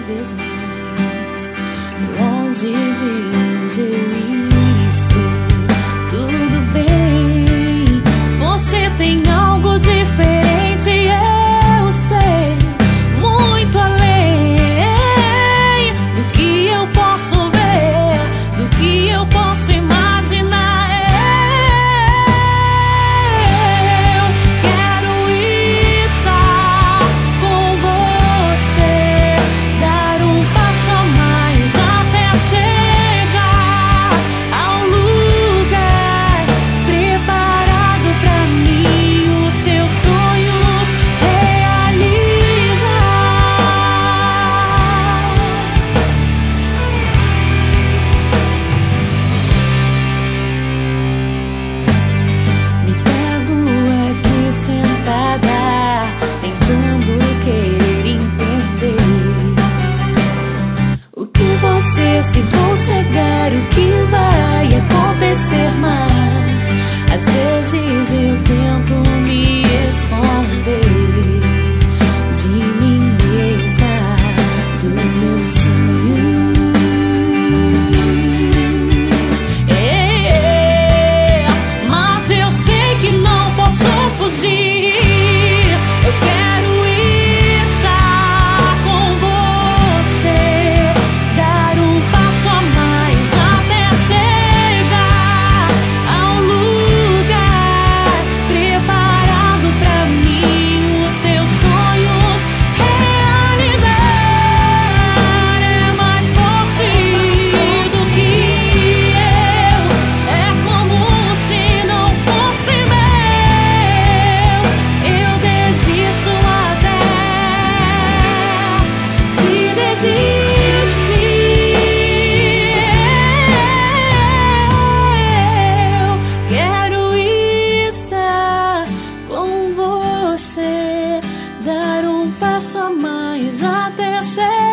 vez mais longe de onde eu estou. Tudo bem, você tem algo diferente, eu sei, muito além do que eu posso ver, do que eu posso imaginar. Eu quero estar com você, dar um passo a mais até chegar ao lugar preparado pra mim, os teus sonhos realizar. Me pego aqui sentada, tentando querer entender o que você, se vou chegar, o que vai acontecer. Mas às vezes eu tento me esconder de mim mesma, dos meus sonhos. Mas eu sei que não posso fugir. Eu quero estar com você, dar um passo a mais até chegar ao lugar preparado pra mim, os teus sonhos realizar. É mais forte do que eu, é como se não fosse meu. Eu desisto até de desistir. Eu quero estar com você, dar um passo a mais até chegar